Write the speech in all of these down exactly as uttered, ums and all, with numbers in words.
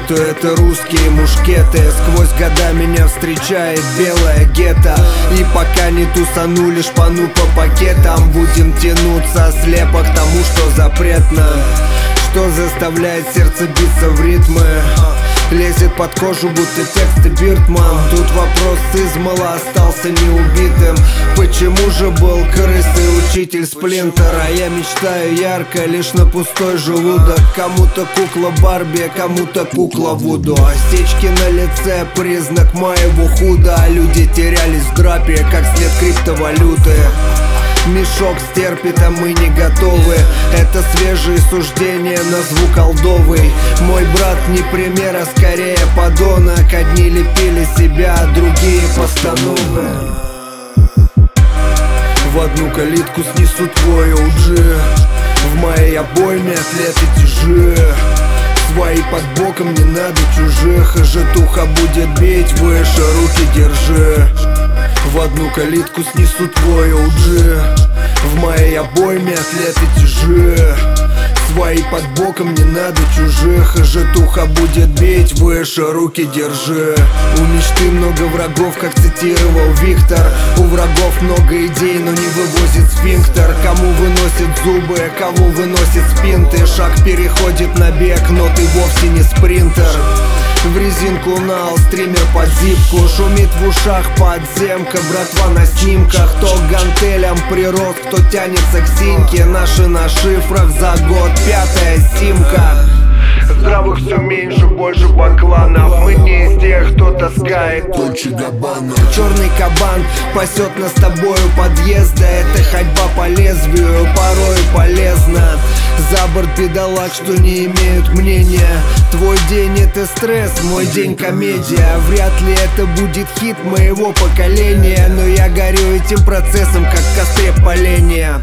то это русские мушкеты. Сквозь года меня встречает белая гетто. И пока не тусанули шпану по пакетам, будем тянуться слепо к тому, что запретно, что заставляет сердце биться в ритмы, лезет под кожу, будто тексты Биртман. Тут вопрос измала остался неубитым. Почему же был крысой учитель Сплинтера? Я мечтаю ярко, лишь на пустой желудок. Кому-то кукла Барби, кому-то кукла Вуду. Осечки на лице — признак моего худа. Люди терялись в драпе, как след криптовалюты. Мешок стерпит, а мы не готовы. Это свежие суждения на звук олдовый. Мой брат не пример, а скорее подонок. Одни лепили себя, а другие постановы. В одну калитку снесу твой о джи. В моей обойме атлеты тяжи. Свои под боком, не надо чужих. И житуха будет бить выше, руки держи. В одну калитку снесу твой о джи. В моей обойме атлеты тяжи. Свои под боком, не надо чужих. И житуха будет бить выше, руки держи. У мечты много врагов, как цитировал Виктор. У врагов много идей, но не вывозит сфинктер. Кому выносит зубы, кого выносит спинты. Шаг переходит на бег, но ты вовсе не спринтер. В резинку нал, стример под зипку. Шумит в ушах подземка, братва на снимках. Кто к гантелям прирос, кто тянется к синьке. Наши на шифрах за год, пятая симка. Здравых все меньше, больше бакланов. Мы не из тех, кто таскает Дольче Габбана. Черный кабан пасет нас с тобою подъезда. Это ходьба по лезвию, порой полезна. За борт бедолаг, что не имеют мнения. Твой день — это стресс, мой день — комедия. Вряд ли это будет хит моего поколения, но я горю этим процессом, как в костре поленья.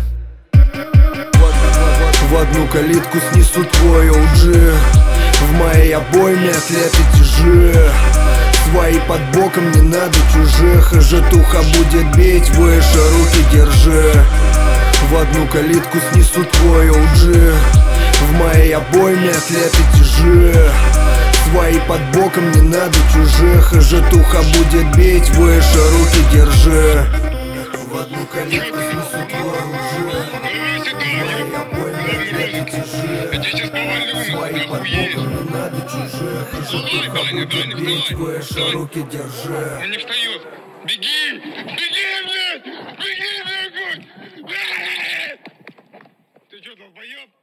В одну калитку снесу твой о джи. В моей обойме атлеты тяжи. Свои под боком, не надо чужих. И житуха будет бить выше, руки держи. В одну калитку снесу твой о джи. В моей обойме атлеты тяжи. Свои под боком, не надо чужих. И житуха будет бить выше, руки держи. В одну калитку снесу твой о джи. Я сейчас повалю, охуеешь. Давай, Даня, Даня, вставай. Руки держи. Он не встает. Беги! Беги, блядь! Беги, дорогой! Ты что, долбоёб?